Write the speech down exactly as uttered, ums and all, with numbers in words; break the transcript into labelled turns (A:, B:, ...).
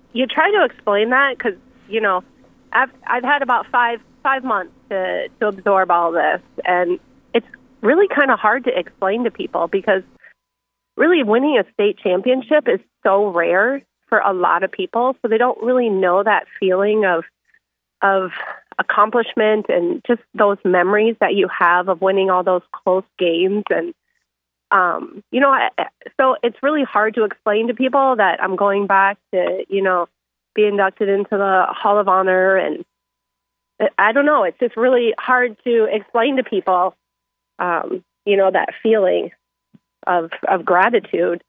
A: you try to explain that because, you know, I've, I've had about five five months to, to absorb all this, and it's really kind of hard to explain to people because really winning a state championship is so rare for a lot of people, so they don't really know that feeling of of accomplishment and just those memories that you have of winning all those close games. And, um, you know, I, so it's really hard to explain to people that I'm going back to, you know, be inducted into the Hall of Honor. And I don't know, it's just really hard to explain to people, um, you know, that feeling of, of gratitude.